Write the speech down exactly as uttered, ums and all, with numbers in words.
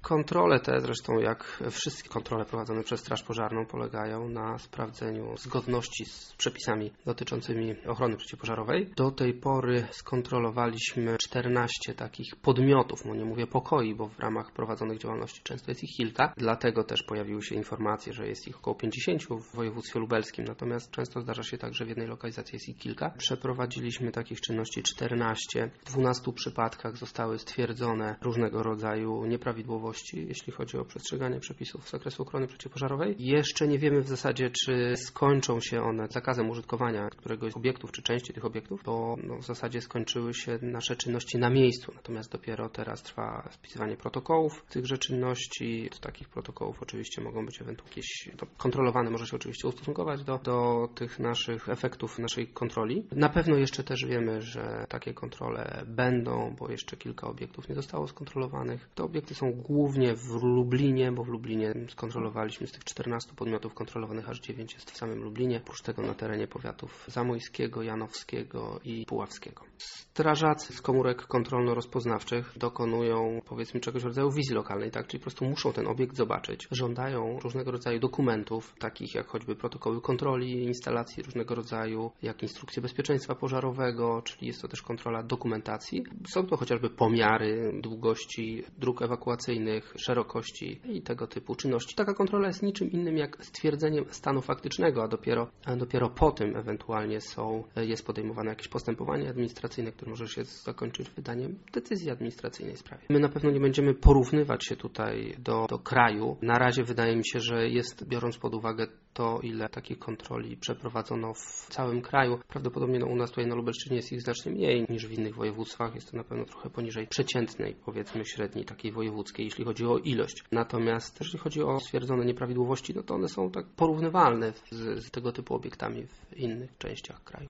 Kontrole te, zresztą jak wszystkie kontrole prowadzone przez Straż Pożarną, polegają na sprawdzeniu zgodności z przepisami dotyczącymi ochrony przeciwpożarowej. Do tej pory skontrolowaliśmy czternaście takich podmiotów, no nie mówię pokoi, bo w ramach prowadzonych działalności często jest ich kilka, dlatego też pojawiły się informacje, że jest ich około pięćdziesięciu w województwie lubelskim, natomiast często zdarza się tak, że w jednej lokalizacji jest ich kilka. Przeprowadziliśmy takich czynności czternaście. W dwunastu przypadkach zostały stwierdzone różnego rodzaju nieprawidłowości, jeśli chodzi o przestrzeganie przepisów z zakresu ochrony przeciwpożarowej. Jeszcze nie wiemy w zasadzie, czy skończą się one zakazem użytkowania któregoś z obiektów, czy części tych obiektów, bo no, w zasadzie skończyły się nasze czynności na miejscu, natomiast dopiero teraz trwa spisywanie protokołów tychże czynności. Do takich protokołów oczywiście mogą być ewentualnie jakieś, to kontrolowane może się oczywiście ustosunkować do, do tych naszych efektów naszej kontroli. Na pewno jeszcze też wiemy, że takie kontrole będą, bo jeszcze kilka obiektów nie zostało skontrolowanych. Te obiekty są głównie w Lublinie, bo w Lublinie skontrolowaliśmy z tych czternastu podmiotów kontrolowanych, aż dziewięć jest w samym Lublinie, oprócz tego na terenie powiatów zamojskiego, janowskiego i puławskiego. Strażacy z komórek kontrolno-rozpoznawczych dokonują, powiedzmy, czegoś w rodzaju wizji lokalnej, tak? Czyli po prostu muszą ten obiekt zobaczyć. Żądają różnego rodzaju dokumentów, takich jak choćby protokoły kontroli instalacji różnego rodzaju, jak instrukcje bezpieczeństwa pożarowego, czyli jest to też kontrola dokumentacji. Są to chociażby pomiary długości dróg ewakuacyjnych, szerokości i tego typu czynności. Taka kontrola jest niczym innym jak stwierdzeniem stanu faktycznego, a dopiero, a dopiero po tym ewentualnie są, jest podejmowane jakieś postępowanie administracyjne, które może się zakończyć wydaniem decyzji administracyjnej w sprawie. My na pewno nie będziemy porównywać się tutaj do, do kraju. Na razie wydaje mi się, że jest, biorąc pod uwagę to, ile takich kontroli przeprowadzono w całym kraju, prawdopodobnie no, u nas tutaj na Lubelszczyźnie jest ich znacznie mniej niż w innych województwach. Jest to na pewno trochę poniżej przeciętnej, powiedzmy średniej, takiej wojewódzkiej, jeśli chodzi o ilość. Natomiast jeśli chodzi o stwierdzone nieprawidłowości, no to one są tak porównywalne z, z tego typu obiektami w innych częściach kraju.